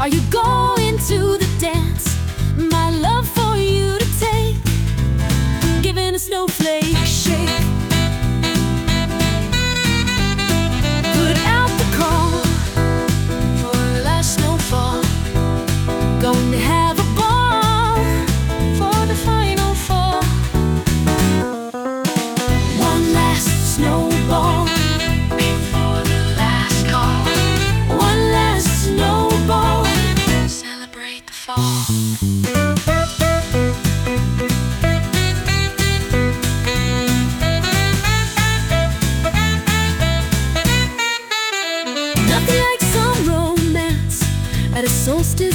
Are you going to the dance? My love for you to take, giving a snowflake shake. Put out the call for the last snowfall. Going to have a ball for the final fall. One last snowball before the last call. One last snowball, celebrate the fall. Nothing like some romance at a solstice